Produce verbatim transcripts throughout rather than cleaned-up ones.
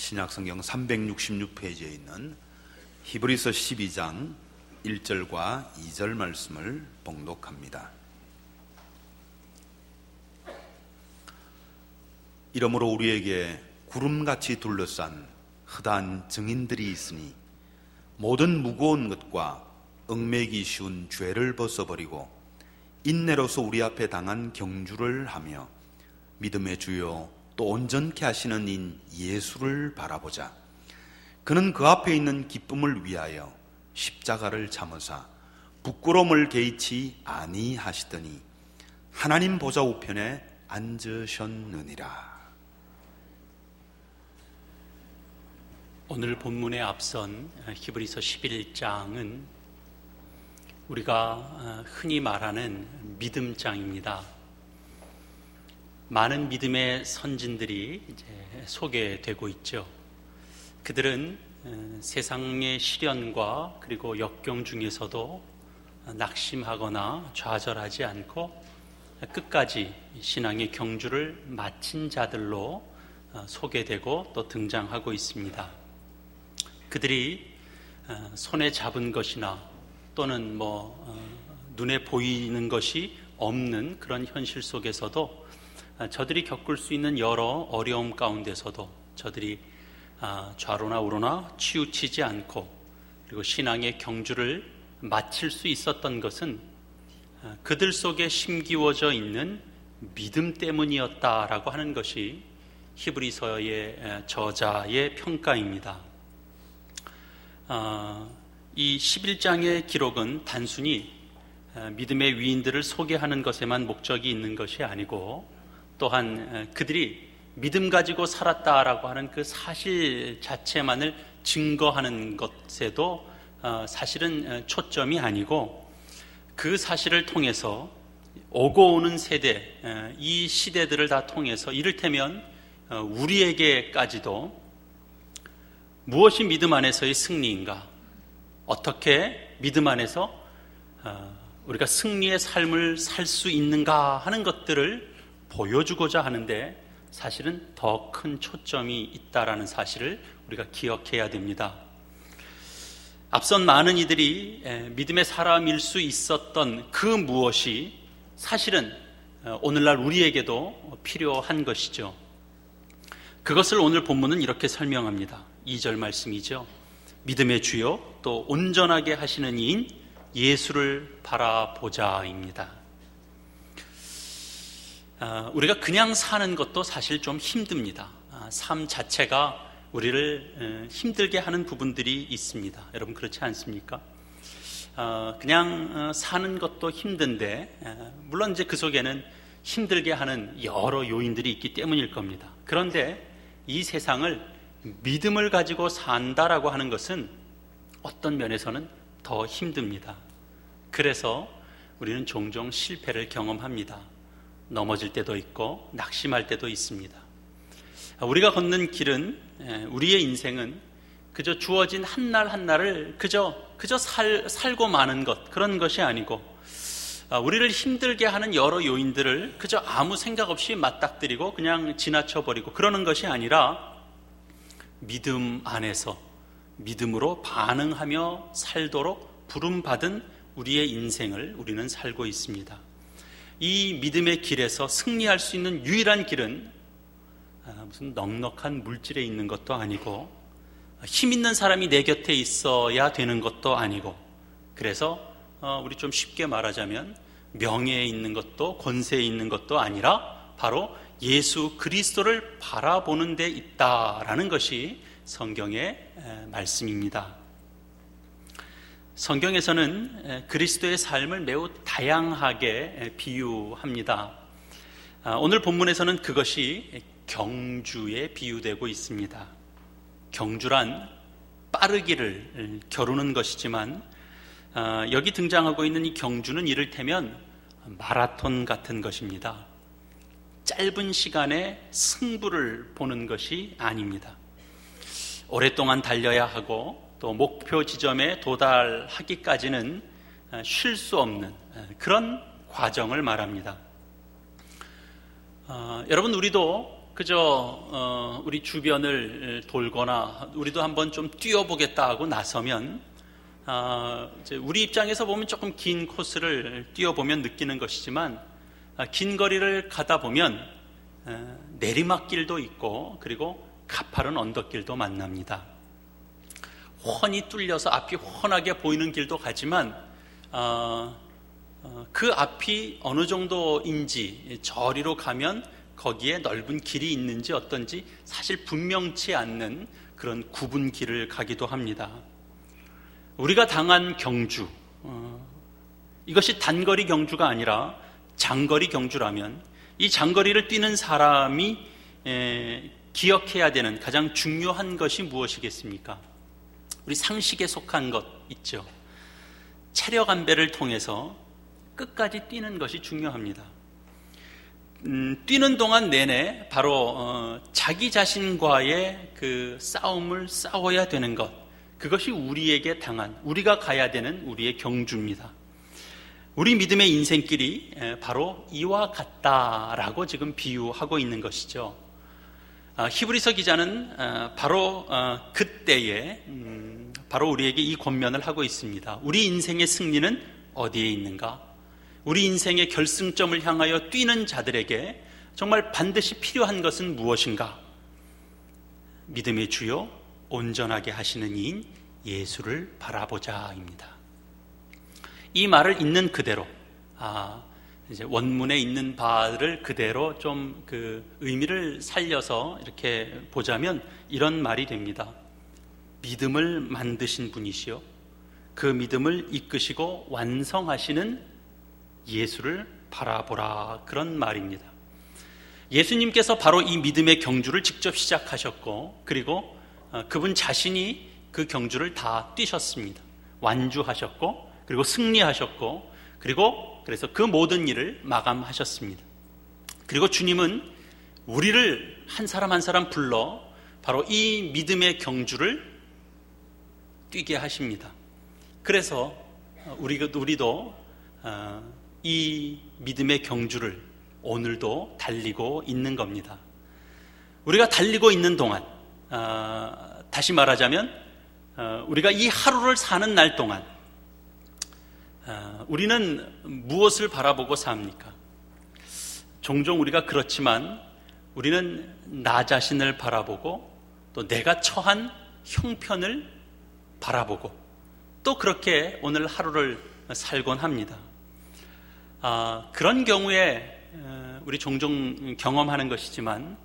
신약성경 삼백육십육 페이지에 있는 히브리서 십이 장 일 절과 이 절 말씀을 봉독합니다. 이러므로 우리에게 구름같이 둘러싼 흐다한 증인들이 있으니 모든 무거운 것과 얽매기 쉬운 죄를 벗어버리고 인내로서 우리 앞에 당한 경주를 하며 믿음의 주요 또 온전케 하시는 인 예수를 바라보자. 그는 그 앞에 있는 기쁨을 위하여 십자가를 참으사 부끄러움을 개의치 아니하시더니 하나님 보좌 우편에 앉으셨느니라. 오늘 본문에 앞선 히브리서 십일 장은 우리가 흔히 말하는 믿음장입니다. 많은 믿음의 선진들이 이제 소개되고 있죠. 그들은 세상의 시련과 그리고 역경 중에서도 낙심하거나 좌절하지 않고 끝까지 신앙의 경주를 마친 자들로 소개되고 또 등장하고 있습니다. 그들이 손에 잡은 것이나 또는 뭐 눈에 보이는 것이 없는 그런 현실 속에서도 저들이 겪을 수 있는 여러 어려움 가운데서도 저들이 좌로나 우로나 치우치지 않고 그리고 신앙의 경주를 마칠 수 있었던 것은 그들 속에 심기워져 있는 믿음 때문이었다라고 하는 것이 히브리서의 저자의 평가입니다. 이 십일 장의 기록은 단순히 믿음의 위인들을 소개하는 것에만 목적이 있는 것이 아니고 또한 그들이 믿음 가지고 살았다라고 하는 그 사실 자체만을 증거하는 것에도 사실은 초점이 아니고 그 사실을 통해서 오고 오는 세대, 이 시대들을 다 통해서 이를테면 우리에게까지도 무엇이 믿음 안에서의 승리인가, 어떻게 믿음 안에서 우리가 승리의 삶을 살 수 있는가 하는 것들을 보여주고자 하는데 사실은 더 큰 초점이 있다라는 사실을 우리가 기억해야 됩니다. 앞선 많은 이들이 믿음의 사람일 수 있었던 그 무엇이 사실은 오늘날 우리에게도 필요한 것이죠. 그것을 오늘 본문은 이렇게 설명합니다. 이 절 말씀이죠. 믿음의 주요 또 온전하게 하시는 이인 예수를 바라보자입니다. 우리가 그냥 사는 것도 사실 좀 힘듭니다. 삶 자체가 우리를 힘들게 하는 부분들이 있습니다. 여러분 그렇지 않습니까? 그냥 사는 것도 힘든데 물론 이제 그 속에는 힘들게 하는 여러 요인들이 있기 때문일 겁니다. 그런데 이 세상을 믿음을 가지고 산다라고 하는 것은 어떤 면에서는 더 힘듭니다. 그래서 우리는 종종 실패를 경험합니다. 넘어질 때도 있고 낙심할 때도 있습니다. 우리가 걷는 길은, 우리의 인생은 그저 주어진 한 날 한 날을 그저 그저 살, 살고 마는 것, 그런 것이 아니고 우리를 힘들게 하는 여러 요인들을 그저 아무 생각 없이 맞닥뜨리고 그냥 지나쳐버리고 그러는 것이 아니라 믿음 안에서 믿음으로 반응하며 살도록 부름받은 우리의 인생을 우리는 살고 있습니다. 이 믿음의 길에서 승리할 수 있는 유일한 길은 무슨 넉넉한 물질에 있는 것도 아니고 힘 있는 사람이 내 곁에 있어야 되는 것도 아니고, 그래서 우리 좀 쉽게 말하자면 명예에 있는 것도 권세에 있는 것도 아니라 바로 예수 그리스도를 바라보는 데 있다라는 것이 성경의 말씀입니다. 성경에서는 그리스도의 삶을 매우 다양하게 비유합니다. 오늘 본문에서는 그것이 경주에 비유되고 있습니다. 경주란 빠르기를 겨루는 것이지만 여기 등장하고 있는 이 경주는 이를테면 마라톤 같은 것입니다. 짧은 시간에 승부를 보는 것이 아닙니다. 오랫동안 달려야 하고 또 목표 지점에 도달하기까지는 쉴 수 없는 그런 과정을 말합니다. 어, 여러분 우리도 그저 어, 우리 주변을 돌거나 우리도 한번 좀 뛰어보겠다 하고 나서면 어, 이제 우리 입장에서 보면 조금 긴 코스를 뛰어보면 느끼는 것이지만 아, 긴 거리를 가다 보면 어, 내리막길도 있고 그리고 가파른 언덕길도 만납니다. 훤히 뚫려서 앞이 훤하게 보이는 길도 가지만 어, 어, 그 앞이 어느 정도인지 저리로 가면 거기에 넓은 길이 있는지 어떤지 사실 분명치 않는 그런 굽은 길을 가기도 합니다. 우리가 당한 경주, 어, 이것이 단거리 경주가 아니라 장거리 경주라면 이 장거리를 뛰는 사람이 에, 기억해야 되는 가장 중요한 것이 무엇이겠습니까? 우리 상식에 속한 것 있죠. 체력 안배를 통해서 끝까지 뛰는 것이 중요합니다. 음, 뛰는 동안 내내 바로 어, 자기 자신과의 그 싸움을 싸워야 되는 것, 그것이 우리에게 당한, 우리가 가야 되는 우리의 경주입니다. 우리 믿음의 인생길이 바로 이와 같다라고 지금 비유하고 있는 것이죠. 아, 히브리서 기자는 아, 바로 아, 그때에 음, 바로 우리에게 이 권면을 하고 있습니다. 우리 인생의 승리는 어디에 있는가? 우리 인생의 결승점을 향하여 뛰는 자들에게 정말 반드시 필요한 것은 무엇인가? 믿음의 주요 온전하게 하시는 이인 예수를 바라보자입니다. 이 말을 있는 그대로, 아, 이제 원문에 있는 바를 그대로 좀 그 의미를 살려서 이렇게 보자면 이런 말이 됩니다. 믿음을 만드신 분이시요, 그 믿음을 이끄시고 완성하시는 예수를 바라보라, 그런 말입니다. 예수님께서 바로 이 믿음의 경주를 직접 시작하셨고 그리고 그분 자신이 그 경주를 다 뛰셨습니다. 완주하셨고 그리고 승리하셨고 그리고 그래서 그 모든 일을 마감하셨습니다. 그리고 주님은 우리를 한 사람 한 사람 불러 바로 이 믿음의 경주를 뛰게 하십니다. 그래서 우리도 이 믿음의 경주를 오늘도 달리고 있는 겁니다. 우리가 달리고 있는 동안, 다시 말하자면 우리가 이 하루를 사는 날 동안 우리는 무엇을 바라보고 삽니까? 종종 우리가 그렇지만 우리는 나 자신을 바라보고 또 내가 처한 형편을 바라보고 또 그렇게 오늘 하루를 살곤 합니다. 아, 그런 경우에 우리 종종 경험하는 것이지만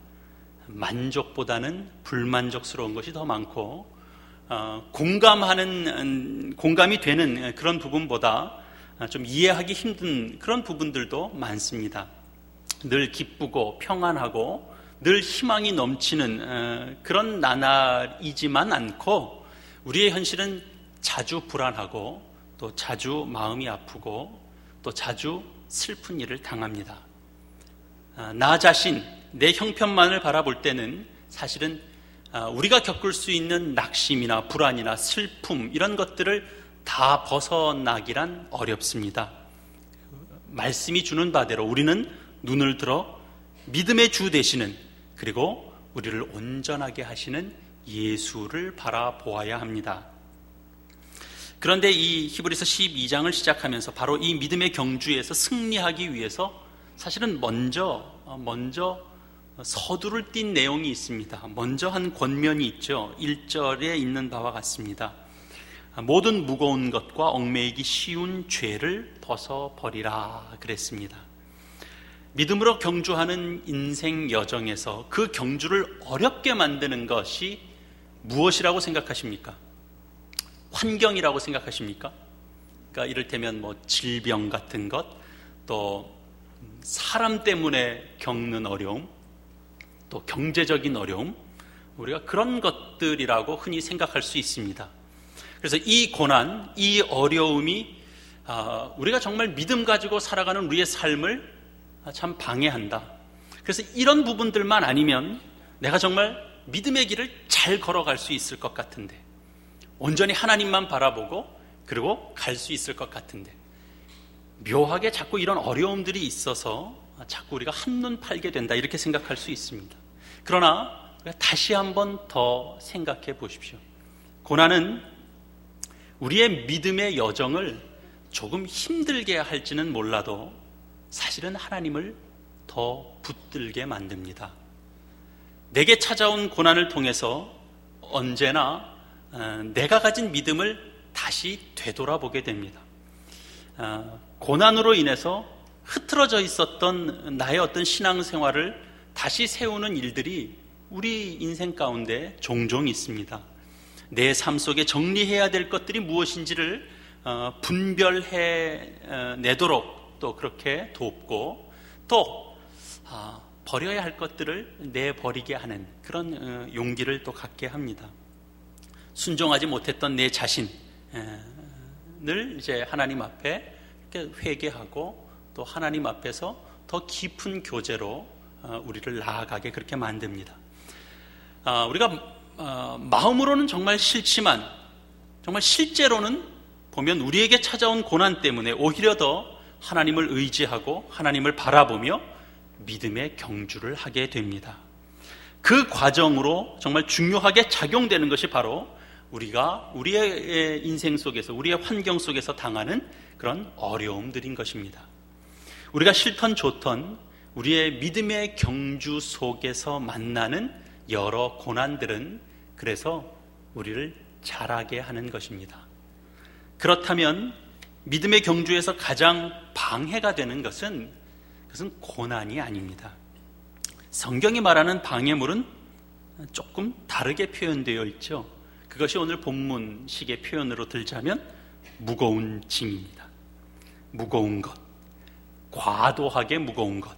만족보다는 불만족스러운 것이 더 많고 어, 공감하는, 공감이 되는 그런 부분보다 좀 이해하기 힘든 그런 부분들도 많습니다. 늘 기쁘고 평안하고 늘 희망이 넘치는 그런 나날이지만 않고 우리의 현실은 자주 불안하고 또 자주 마음이 아프고 또 자주 슬픈 일을 당합니다. 나 자신, 내 형편만을 바라볼 때는 사실은 우리가 겪을 수 있는 낙심이나 불안이나 슬픔 이런 것들을 다 벗어나기란 어렵습니다. 말씀이 주는 바대로 우리는 눈을 들어 믿음의 주 되시는 그리고 우리를 온전하게 하시는 예수를 바라보아야 합니다. 그런데 이 히브리서 십이 장을 시작하면서 바로 이 믿음의 경주에서 승리하기 위해서 사실은 먼저 먼저 서두를 띈 내용이 있습니다. 먼저 한 권면이 있죠. 일 절에 있는 바와 같습니다. 모든 무거운 것과 얽매이기 쉬운 죄를 벗어버리라 그랬습니다. 믿음으로 경주하는 인생 여정에서 그 경주를 어렵게 만드는 것이 무엇이라고 생각하십니까? 환경이라고 생각하십니까? 그러니까 이를테면 뭐 질병 같은 것, 또 사람 때문에 겪는 어려움, 또 경제적인 어려움, 우리가 그런 것들이라고 흔히 생각할 수 있습니다. 그래서 이 고난, 이 어려움이 우리가 정말 믿음 가지고 살아가는 우리의 삶을 참 방해한다. 그래서 이런 부분들만 아니면 내가 정말 믿음의 길을 잘 걸어갈 수 있을 것 같은데, 온전히 하나님만 바라보고 그리고 갈 수 있을 것 같은데, 묘하게 자꾸 이런 어려움들이 있어서 자꾸 우리가 한눈 팔게 된다, 이렇게 생각할 수 있습니다. 그러나 다시 한번 더 생각해 보십시오. 고난은 우리의 믿음의 여정을 조금 힘들게 할지는 몰라도 사실은 하나님을 더 붙들게 만듭니다. 내게 찾아온 고난을 통해서 언제나 내가 가진 믿음을 다시 되돌아보게 됩니다. 고난으로 인해서 흐트러져 있었던 나의 어떤 신앙생활을 다시 세우는 일들이 우리 인생 가운데 종종 있습니다. 내 삶 속에 정리해야 될 것들이 무엇인지를 분별해 내도록 또 그렇게 돕고, 또 버려야 할 것들을 내버리게 하는 그런 용기를 또 갖게 합니다. 순종하지 못했던 내 자신을 이제 하나님 앞에 이렇게 회개하고 또 하나님 앞에서 더 깊은 교제로 우리를 나아가게 그렇게 만듭니다. 우리가 마음으로는 정말 싫지만 정말 실제로는 보면 우리에게 찾아온 고난 때문에 오히려 더 하나님을 의지하고 하나님을 바라보며 믿음의 경주를 하게 됩니다. 그 과정으로 정말 중요하게 작용되는 것이 바로 우리가 우리의 인생 속에서, 우리의 환경 속에서 당하는 그런 어려움들인 것입니다. 우리가 싫던 좋던 우리의 믿음의 경주 속에서 만나는 여러 고난들은 그래서 우리를 자라게 하는 것입니다. 그렇다면 믿음의 경주에서 가장 방해가 되는 것은 그것은 고난이 아닙니다. 성경이 말하는 방해물은 조금 다르게 표현되어 있죠. 그것이 오늘 본문식의 표현으로 들자면 무거운 짐입니다. 무거운 것, 과도하게 무거운 것.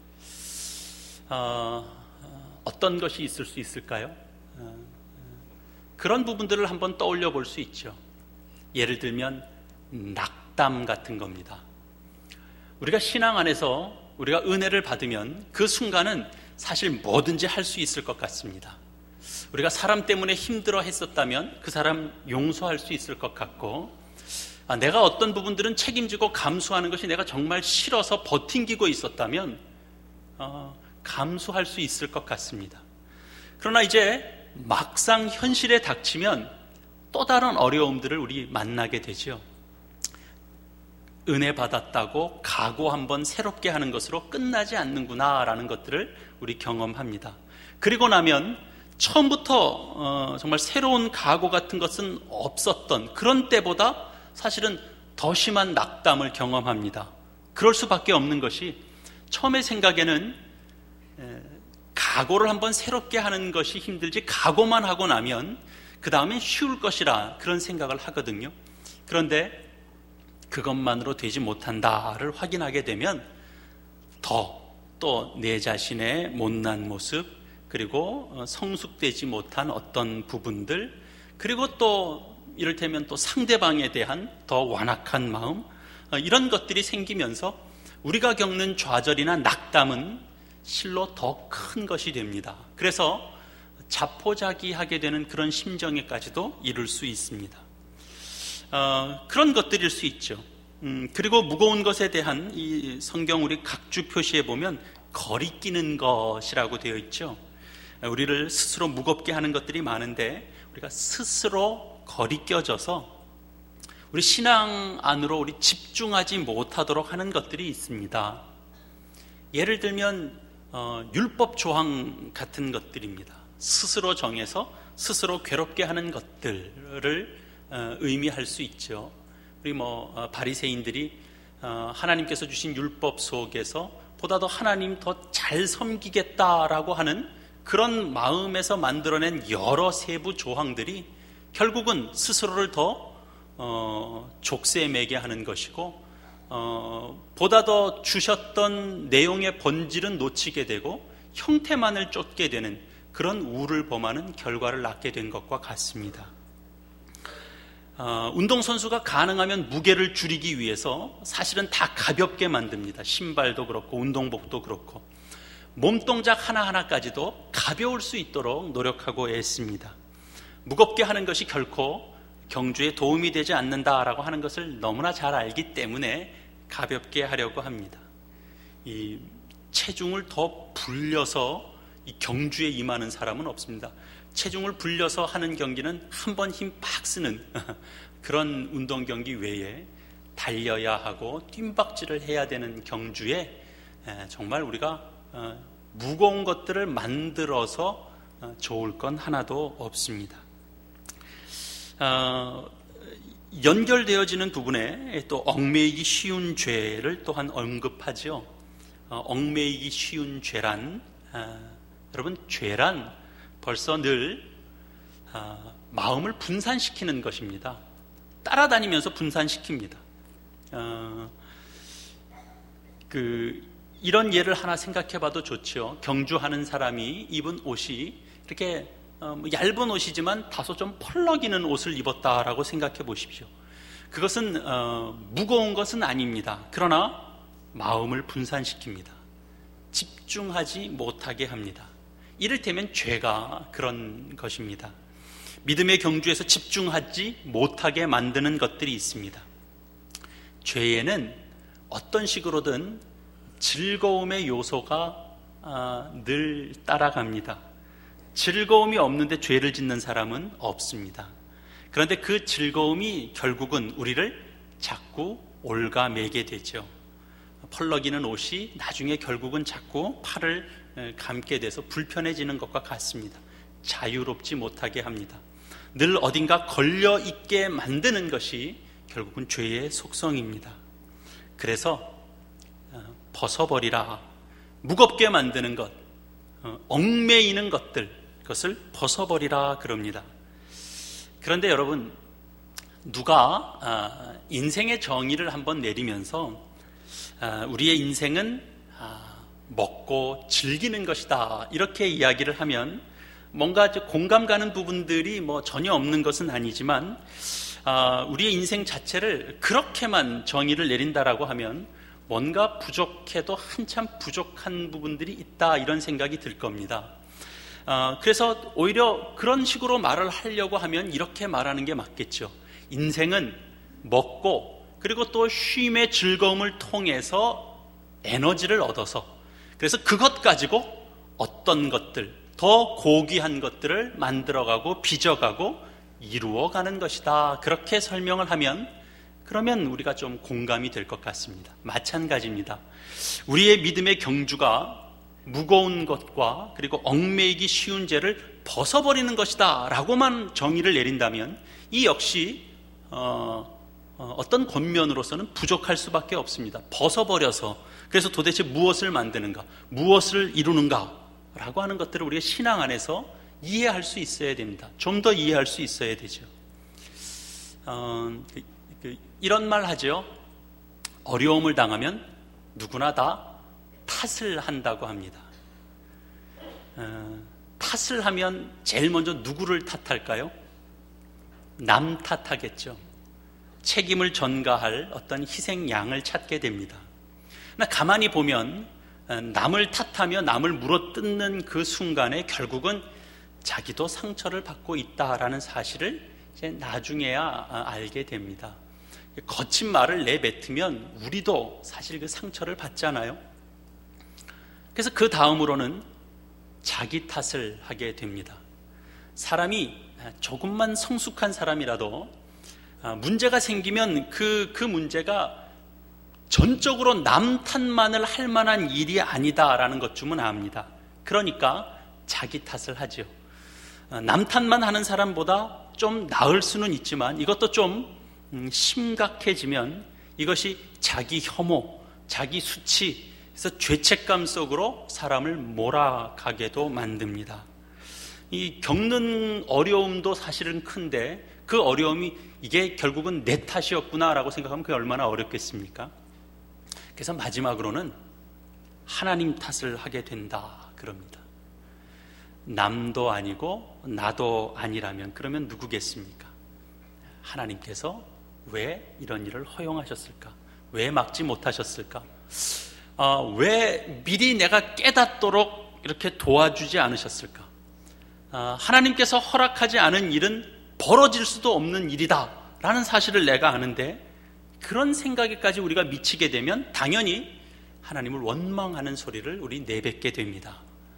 어, 어떤 것이 있을 수 있을까요? 어, 그런 부분들을 한번 떠올려 볼 수 있죠. 예를 들면 낙담 같은 겁니다. 우리가 신앙 안에서 우리가 은혜를 받으면 그 순간은 사실 뭐든지 할 수 있을 것 같습니다. 우리가 사람 때문에 힘들어 했었다면 그 사람 용서할 수 있을 것 같고, 아, 내가 어떤 부분들은 책임지고 감수하는 것이 내가 정말 싫어서 버팅기고 있었다면 어, 감수할 수 있을 것 같습니다. 그러나 이제 막상 현실에 닥치면 또 다른 어려움들을 우리 만나게 되죠. 은혜 받았다고 각오 한번 새롭게 하는 것으로 끝나지 않는구나라는 것들을 우리 경험합니다. 그리고 나면 처음부터 어, 정말 새로운 각오 같은 것은 없었던 그런 때보다 사실은 더 심한 낙담을 경험합니다. 그럴 수밖에 없는 것이, 처음에 생각에는 에, 각오를 한번 새롭게 하는 것이 힘들지 각오만 하고 나면 그 다음엔 쉬울 것이라 그런 생각을 하거든요. 그런데 그것만으로 되지 못한다를 확인하게 되면 더 또 내 자신의 못난 모습, 그리고 성숙되지 못한 어떤 부분들, 그리고 또 이를테면 또 상대방에 대한 더 완악한 마음, 이런 것들이 생기면서 우리가 겪는 좌절이나 낙담은 실로 더 큰 것이 됩니다. 그래서 자포자기하게 되는 그런 심정에까지도 이를 수 있습니다. 어, 그런 것들일 수 있죠. 음, 그리고 무거운 것에 대한 이 성경 우리 각주 표시에 보면 거리끼는 것이라고 되어 있죠. 우리를 스스로 무겁게 하는 것들이 많은데 우리가 스스로 거리껴져서 우리 신앙 안으로 우리 집중하지 못하도록 하는 것들이 있습니다. 예를 들면 어, 율법 조항 같은 것들입니다. 스스로 정해서 스스로 괴롭게 하는 것들을 어, 의미할 수 있죠. 우리 뭐 어, 바리새인들이 어, 하나님께서 주신 율법 속에서 보다도 하나님 더 잘 섬기겠다라고 하는 그런 마음에서 만들어낸 여러 세부 조항들이 결국은 스스로를 더 어, 족쇄매게 하는 것이고, 어, 보다 더 주셨던 내용의 본질은 놓치게 되고 형태만을 쫓게 되는 그런 우를 범하는 결과를 낳게 된 것과 같습니다. 어, 운동선수가 가능하면 무게를 줄이기 위해서 사실은 다 가볍게 만듭니다. 신발도 그렇고 운동복도 그렇고 몸동작 하나하나까지도 가벼울 수 있도록 노력하고 애씁니다. 무겁게 하는 것이 결코 경주에 도움이 되지 않는다라고 하는 것을 너무나 잘 알기 때문에 가볍게 하려고 합니다. 이 체중을 더 불려서 이 경주에 임하는 사람은 없습니다. 체중을 불려서 하는 경기는 한 번 힘 빡 쓰는 그런 운동 경기 외에 달려야 하고 뜀박질을 해야 되는 경주에 정말 우리가 무거운 것들을 만들어서 좋을 건 하나도 없습니다. 어, 연결되어지는 부분에 또 얽매이기 쉬운 죄를 또한 언급하죠. 어, 얽매이기 쉬운 죄란 어, 여러분, 죄란 벌써 늘 어, 마음을 분산시키는 것입니다. 따라다니면서 분산시킵니다. 어, 그 이런 예를 하나 생각해봐도 좋죠. 경주하는 사람이 입은 옷이 이렇게 어, 뭐 얇은 옷이지만 다소 좀 펄럭이는 옷을 입었다라고 생각해 보십시오. 그것은 어, 무거운 것은 아닙니다. 그러나 마음을 분산시킵니다. 집중하지 못하게 합니다. 이를테면 죄가 그런 것입니다. 믿음의 경주에서 집중하지 못하게 만드는 것들이 있습니다. 죄에는 어떤 식으로든 즐거움의 요소가 아, 늘 따라갑니다. 즐거움이 없는데 죄를 짓는 사람은 없습니다. 그런데 그 즐거움이 결국은 우리를 자꾸 올가매게 되죠. 펄럭이는 옷이 나중에 결국은 자꾸 팔을 감게 돼서 불편해지는 것과 같습니다. 자유롭지 못하게 합니다. 늘 어딘가 걸려있게 만드는 것이 결국은 죄의 속성입니다. 그래서 벗어버리라. 무겁게 만드는 것, 얽매이는 것들, 그것을 벗어버리라 그럽니다. 그런데 여러분, 누가 인생의 정의를 한번 내리면서 우리의 인생은 먹고 즐기는 것이다 이렇게 이야기를 하면 뭔가 공감 가는 부분들이 뭐 전혀 없는 것은 아니지만 우리의 인생 자체를 그렇게만 정의를 내린다라고 하면 뭔가 부족해도 한참 부족한 부분들이 있다 이런 생각이 들 겁니다. 어, 그래서 오히려 그런 식으로 말을 하려고 하면 이렇게 말하는 게 맞겠죠. 인생은 먹고 그리고 또 쉼의 즐거움을 통해서 에너지를 얻어서 그래서 그것 가지고 어떤 것들, 더 고귀한 것들을 만들어가고 빚어가고 이루어가는 것이다. 그렇게 설명을 하면 그러면 우리가 좀 공감이 될 것 같습니다. 마찬가지입니다. 우리의 믿음의 경주가 무거운 것과 그리고 얽매이기 쉬운 죄를 벗어버리는 것이다 라고만 정의를 내린다면 이 역시 어, 어, 어떤 권면으로서는 부족할 수밖에 없습니다. 벗어버려서 그래서 도대체 무엇을 만드는가, 무엇을 이루는가 라고 하는 것들을 우리가 신앙 안에서 이해할 수 있어야 됩니다. 좀 더 이해할 수 있어야 되죠. 어, 그, 그, 이런 말 하죠. 어려움을 당하면 누구나 다 탓을 한다고 합니다. 어, 탓을 하면 제일 먼저 누구를 탓할까요? 남 탓하겠죠. 책임을 전가할 어떤 희생양을 찾게 됩니다. 그러나 가만히 보면 남을 탓하며 남을 물어뜯는 그 순간에 결국은 자기도 상처를 받고 있다라는 사실을 이제 나중에야 알게 됩니다. 거친 말을 내뱉으면 우리도 사실 그 상처를 받잖아요. 그래서 그 다음으로는 자기 탓을 하게 됩니다. 사람이 조금만 성숙한 사람이라도 문제가 생기면 그, 그 문제가 전적으로 남 탓만을 할 만한 일이 아니다라는 것쯤은 압니다. 그러니까 자기 탓을 하죠. 남 탓만 하는 사람보다 좀 나을 수는 있지만 이것도 좀 심각해지면 이것이 자기 혐오, 자기 수치, 그래서 죄책감 속으로 사람을 몰아가게도 만듭니다. 이 겪는 어려움도 사실은 큰데 그 어려움이 이게 결국은 내 탓이었구나라고 생각하면 그게 얼마나 어렵겠습니까? 그래서 마지막으로는 하나님 탓을 하게 된다 그럽니다. 남도 아니고 나도 아니라면 그러면 누구겠습니까? 하나님께서 왜 이런 일을 허용하셨을까? 왜 막지 못하셨을까? 어, 왜 미리 내가 깨닫도록 이렇게 도와주지 않으셨을까? 어, 하나님께서 허락하지 않은 일은 벌어질 수도 없는 일이다 라는 사실을 내가 아는데 그런 생각에까지 우리가 미치게 되면 당연히 하나님을 원망하는 소리를 우리 내뱉게 됩니다.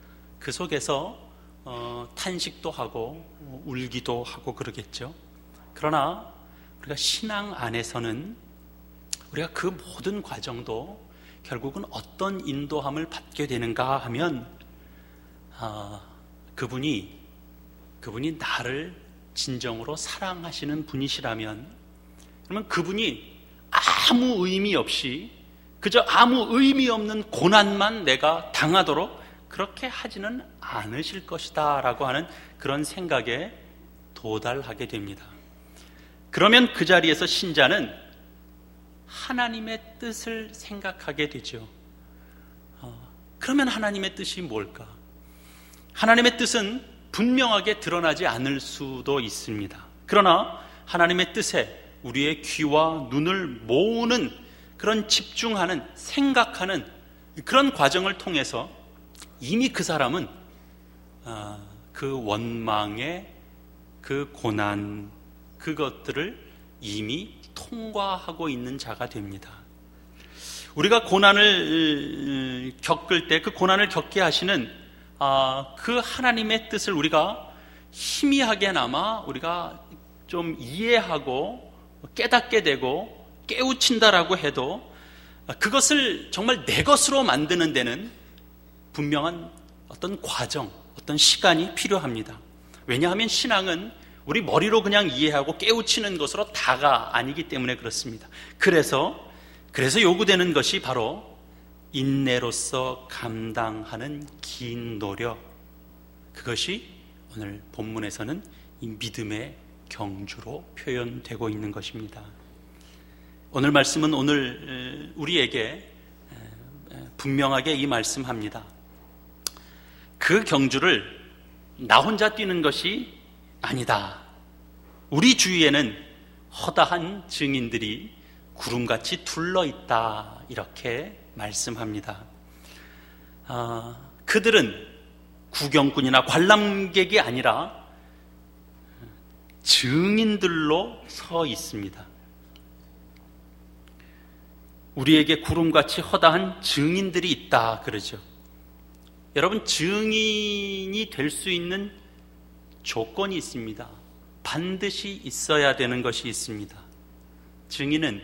그 속에서 어, 탄식도 하고 울기도 하고 그러겠죠. 그러나 우리가 신앙 안에서는 우리가 그 모든 과정도 결국은 어떤 인도함을 받게 되는가 하면 아, 그분이 그분이 나를 진정으로 사랑하시는 분이시라면, 그러면 그분이 아무 의미 없이 그저 아무 의미 없는 고난만 내가 당하도록 그렇게 하지는 않으실 것이다 라고 하는 그런 생각에 도달하게 됩니다. 그러면 그 자리에서 신자는 하나님의 뜻을 생각하게 되죠. 어, 그러면 하나님의 뜻이 뭘까? 하나님의 뜻은 분명하게 드러나지 않을 수도 있습니다. 그러나 하나님의 뜻에 우리의 귀와 눈을 모으는 그런 집중하는, 생각하는 그런 과정을 통해서 이미 그 사람은 그 원망의 그 고난, 그것들을 이미 통과하고 있는 자가 됩니다. 우리가 고난을 겪을 때 그 고난을 겪게 하시는 그 하나님의 뜻을 우리가 희미하게나마 우리가 좀 이해하고 깨닫게 되고 깨우친다라고 해도 그것을 정말 내 것으로 만드는 데는 분명한 어떤 과정, 어떤 시간이 필요합니다. 왜냐하면 신앙은 우리 머리로 그냥 이해하고 깨우치는 것으로 다가 아니기 때문에 그렇습니다. 그래서 그래서 요구되는 것이 바로 인내로서 감당하는 긴 노력, 그것이 오늘 본문에서는 이 믿음의 경주로 표현되고 있는 것입니다. 오늘 말씀은 오늘 우리에게 분명하게 이 말씀합니다. 그 경주를 나 혼자 뛰는 것이 아니다. 우리 주위에는 허다한 증인들이 구름같이 둘러있다, 이렇게 말씀합니다. 아, 그들은 구경꾼이나 관람객이 아니라 증인들로 서 있습니다. 우리에게 구름같이 허다한 증인들이 있다 그러죠. 여러분, 증인이 될 수 있는 조건이 있습니다. 반드시 있어야 되는 것이 있습니다. 증인은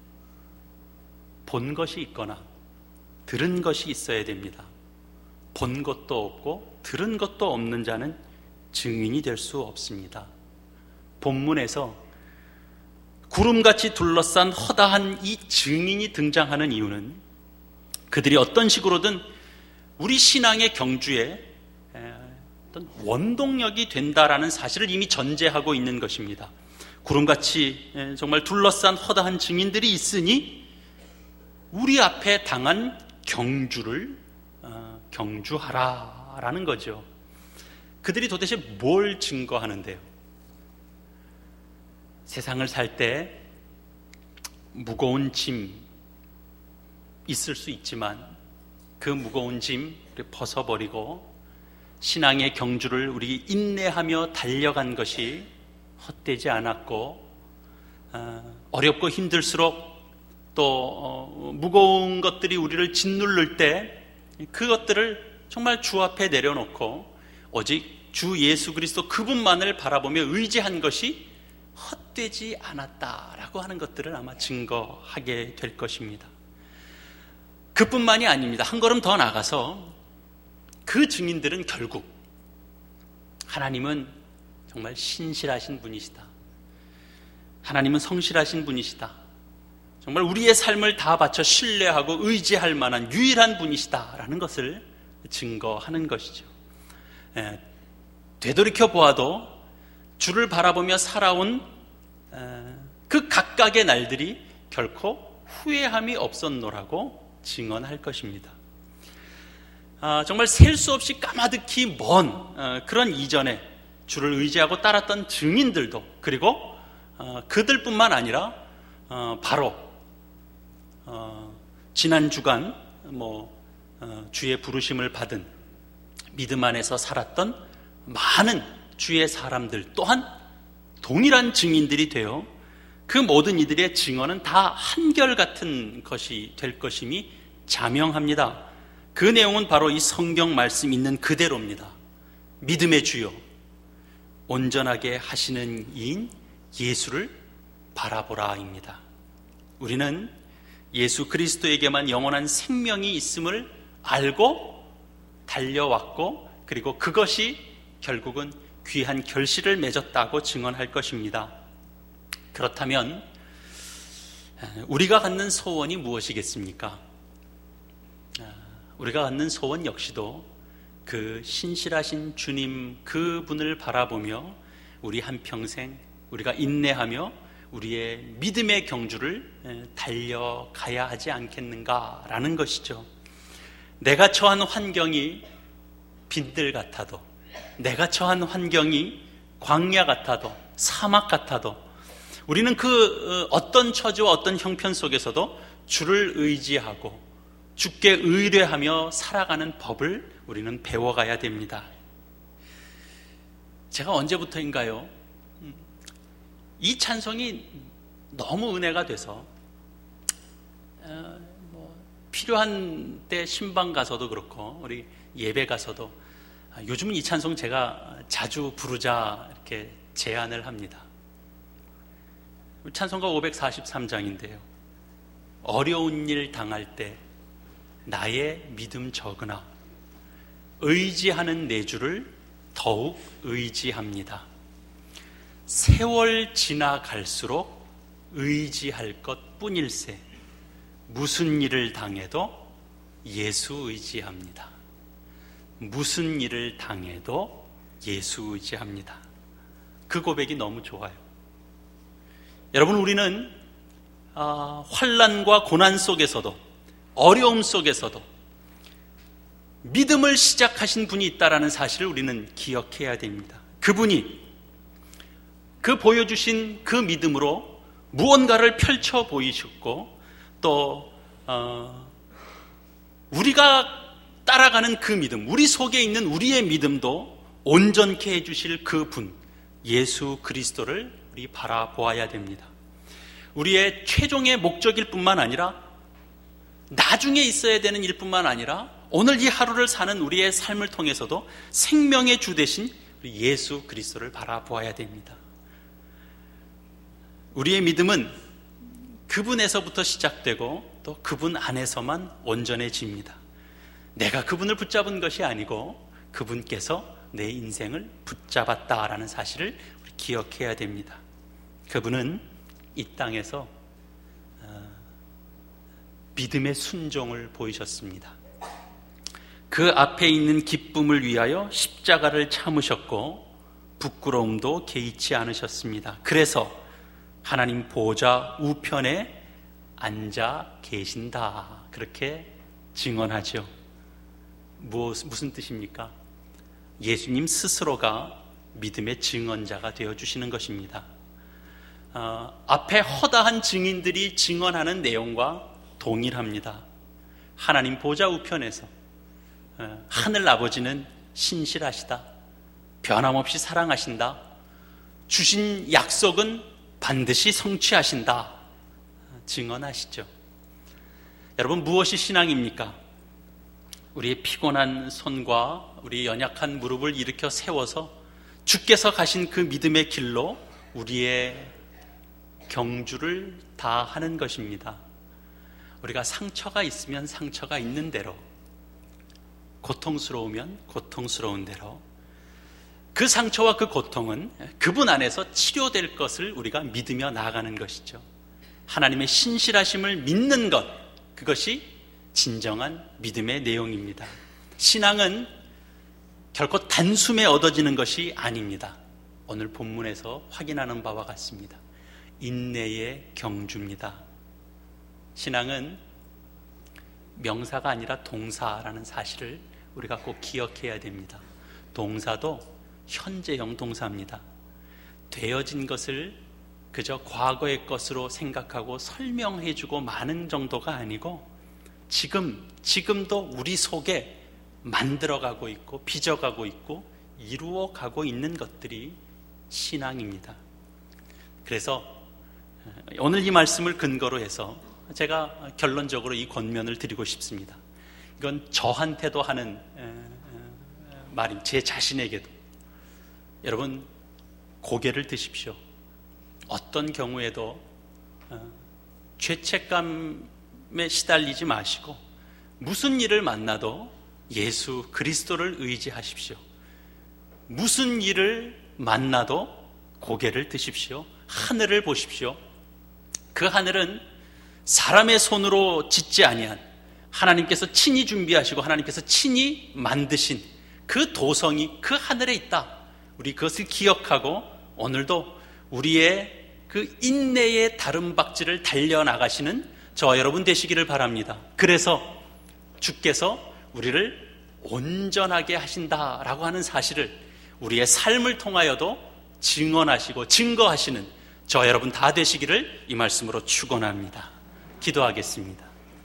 본 것이 있거나 들은 것이 있어야 됩니다. 본 것도 없고 들은 것도 없는 자는 증인이 될 수 없습니다. 본문에서 구름같이 둘러싼 허다한 이 증인이 등장하는 이유는 그들이 어떤 식으로든 우리 신앙의 경주에 어떤 원동력이 된다라는 사실을 이미 전제하고 있는 것입니다. 구름같이 정말 둘러싼 허다한 증인들이 있으니 우리 앞에 당한 경주를 경주하라라는 거죠. 그들이 도대체 뭘 증거하는데요? 세상을 살 때 무거운 짐 있을 수 있지만 그 무거운 짐 벗어버리고 신앙의 경주를 우리 인내하며 달려간 것이 헛되지 않았고, 어렵고 힘들수록 또 무거운 것들이 우리를 짓누를 때 그것들을 정말 주 앞에 내려놓고 오직 주 예수 그리스도 그분만을 바라보며 의지한 것이 헛되지 않았다라고 하는 것들을 아마 증거하게 될 것입니다. 그뿐만이 아닙니다. 한 걸음 더 나가서 그 증인들은 결국 하나님은 정말 신실하신 분이시다, 하나님은 성실하신 분이시다, 정말 우리의 삶을 다 바쳐 신뢰하고 의지할 만한 유일한 분이시다라는 것을 증거하는 것이죠. 예, 되돌이켜 보아도 주를 바라보며 살아온 그 각각의 날들이 결코 후회함이 없었노라고 증언할 것입니다. 아, 정말 셀 수 없이 까마득히 먼 어, 그런 이전에 주를 의지하고 따랐던 증인들도, 그리고 어, 그들뿐만 아니라 어, 바로 어, 지난 주간 뭐 어, 주의 부르심을 받은 믿음 안에서 살았던 많은 주의 사람들 또한 동일한 증인들이 되어 그 모든 이들의 증언은 다 한결같은 것이 될 것임이 자명합니다. 그 내용은 바로 이 성경 말씀 있는 그대로입니다. 믿음의 주요, 온전하게 하시는 이인 예수를 바라보라입니다. 우리는 예수 그리스도에게만 영원한 생명이 있음을 알고 달려왔고, 그리고 그것이 결국은 귀한 결실을 맺었다고 증언할 것입니다. 그렇다면 우리가 갖는 소원이 무엇이겠습니까? 우리가 갖는 소원 역시도 그 신실하신 주님 그분을 바라보며 우리 한평생 우리가 인내하며 우리의 믿음의 경주를 달려가야 하지 않겠는가라는 것이죠. 내가 처한 환경이 빈들 같아도, 내가 처한 환경이 광야 같아도, 사막 같아도, 우리는 그 어떤 처지와 어떤 형편 속에서도 주를 의지하고 주께 의뢰하며 살아가는 법을 우리는 배워가야 됩니다. 제가 언제부터인가요? 이 찬송이 너무 은혜가 돼서 어, 뭐 필요한 때 신방 가서도 그렇고 우리 예배 가서도 요즘은 이 찬송 제가 자주 부르자 이렇게 제안을 합니다. 찬송가 오백사십삼 장인데요. 어려운 일 당할 때 나의 믿음 적으나 의지하는 내 주를 더욱 의지합니다. 세월 지나갈수록 의지할 것 뿐일세. 무슨 일을 당해도 예수 의지합니다. 무슨 일을 당해도 예수 의지합니다. 그 고백이 너무 좋아요. 여러분, 우리는 어, 환난과 고난 속에서도, 어려움 속에서도 믿음을 시작하신 분이 있다는 사실을 우리는 기억해야 됩니다. 그분이 그 보여주신 그 믿음으로 무언가를 펼쳐 보이셨고, 또 어, 우리가 따라가는 그 믿음, 우리 속에 있는 우리의 믿음도 온전케 해주실 그 분, 예수 그리스도를 우리 바라보아야 됩니다. 우리의 최종의 목적일 뿐만 아니라 나중에 있어야 되는 일 뿐만 아니라 오늘 이 하루를 사는 우리의 삶을 통해서도 생명의 주 되신 우리 예수 그리스도를 바라보아야 됩니다. 우리의 믿음은 그분에서부터 시작되고 또 그분 안에서만 온전해집니다. 내가 그분을 붙잡은 것이 아니고 그분께서 내 인생을 붙잡았다라는 사실을 우리 기억해야 됩니다. 그분은 이 땅에서 믿음의 순종을 보이셨습니다. 그 앞에 있는 기쁨을 위하여 십자가를 참으셨고 부끄러움도 개의치 않으셨습니다. 그래서 하나님 보좌 우편에 앉아 계신다, 그렇게 증언하죠. 무엇, 무슨 뜻입니까? 예수님 스스로가 믿음의 증언자가 되어주시는 것입니다. 어, 앞에 허다한 증인들이 증언하는 내용과 동일합니다. 하나님 보좌 우편에서 어, 하늘 아버지는 신실하시다, 변함없이 사랑하신다, 주신 약속은 반드시 성취하신다 증언하시죠. 여러분, 무엇이 신앙입니까? 우리의 피곤한 손과 우리 연약한 무릎을 일으켜 세워서 주께서 가신 그 믿음의 길로 우리의 경주를 다하는 것입니다. 우리가 상처가 있으면 상처가 있는 대로, 고통스러우면 고통스러운 대로, 그 상처와 그 고통은 그분 안에서 치료될 것을 우리가 믿으며 나아가는 것이죠. 하나님의 신실하심을 믿는 것, 그것이 진정한 믿음의 내용입니다. 신앙은 결코 단숨에 얻어지는 것이 아닙니다. 오늘 본문에서 확인하는 바와 같습니다. 인내의 경주입니다. 신앙은 명사가 아니라 동사라는 사실을 우리가 꼭 기억해야 됩니다. 동사도 현재형 동사입니다. 되어진 것을 그저 과거의 것으로 생각하고 설명해주고 마는 정도가 아니고 지금, 지금도 우리 속에 만들어가고 있고 빚어가고 있고 이루어가고 있는 것들이 신앙입니다. 그래서 오늘 이 말씀을 근거로 해서 제가 결론적으로 이 권면을 드리고 싶습니다. 이건 저한테도 하는 말임, 제 자신에게도. 여러분, 고개를 드십시오. 어떤 경우에도 죄책감에 시달리지 마시고 무슨 일을 만나도 예수 그리스도를 의지하십시오. 무슨 일을 만나도 고개를 드십시오. 하늘을 보십시오. 그 하늘은 사람의 손으로 짓지 아니한, 하나님께서 친히 준비하시고 하나님께서 친히 만드신 그 도성이 그 하늘에 있다. 우리 그것을 기억하고 오늘도 우리의 그 인내의 다름박질을 달려나가시는 저와 여러분 되시기를 바랍니다. 그래서 주께서 우리를 온전하게 하신다라고 하는 사실을 우리의 삶을 통하여도 증언하시고 증거하시는 저와 여러분 다 되시기를 이 말씀으로 축원합니다. 기도하겠습니다.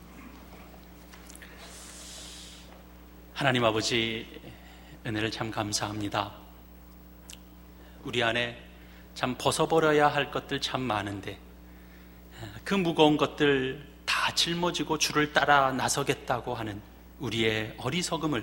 하나님 아버지, 은혜를 참 감사합니다. 우리 안에 참 벗어버려야 할 것들 참 많은데 그 무거운 것들 다 짊어지고 주를 따라 나서겠다고 하는 우리의 어리석음을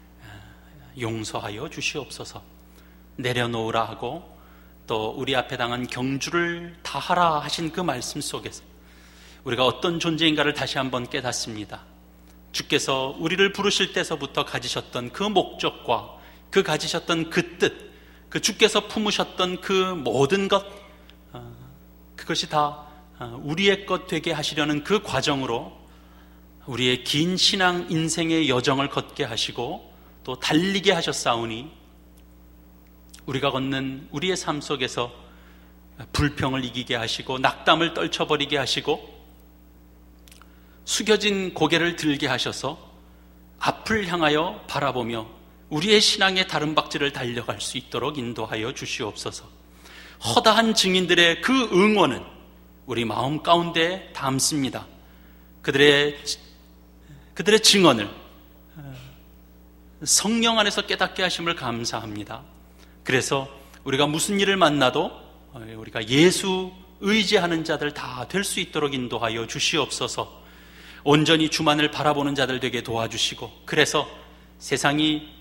용서하여 주시옵소서. 내려놓으라 하고 또 우리 앞에 당한 경주를 다하라 하신 그 말씀 속에서 우리가 어떤 존재인가를 다시 한번 깨닫습니다. 주께서 우리를 부르실 때서부터 가지셨던 그 목적과 그 가지셨던 그 뜻, 그 주께서 품으셨던 그 모든 것, 그것이 다 우리의 것 되게 하시려는 그 과정으로 우리의 긴 신앙 인생의 여정을 걷게 하시고 또 달리게 하셨사오니 우리가 걷는 우리의 삶 속에서 불평을 이기게 하시고 낙담을 떨쳐버리게 하시고 숙여진 고개를 들게 하셔서 앞을 향하여 바라보며 우리의 신앙의 다름박질을 달려갈 수 있도록 인도하여 주시옵소서. 허다한 증인들의 그 응원은 우리 마음 가운데 담습니다. 그들의, 그들의 증언을 성령 안에서 깨닫게 하심을 감사합니다. 그래서 우리가 무슨 일을 만나도 우리가 예수 의지하는 자들 다 될 수 있도록 인도하여 주시옵소서. 온전히 주만을 바라보는 자들 되게 도와주시고, 그래서 세상이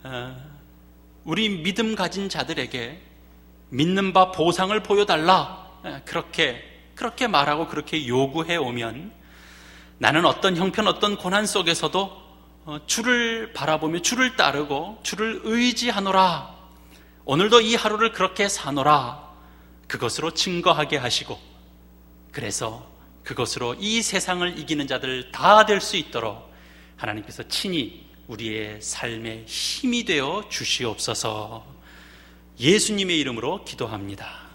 우리 믿음 가진 자들에게 믿는 바 보상을 보여달라 그렇게 그렇게 말하고 그렇게 요구해 오면 나는 어떤 형편 어떤 고난 속에서도 주를 바라보며 주를 따르고 주를 의지하노라, 오늘도 이 하루를 그렇게 사노라, 그것으로 증거하게 하시고 그래서 그것으로 이 세상을 이기는 자들 다 될 수 있도록 하나님께서 친히 우리의 삶의 힘이 되어 주시옵소서. 예수님의 이름으로 기도합니다.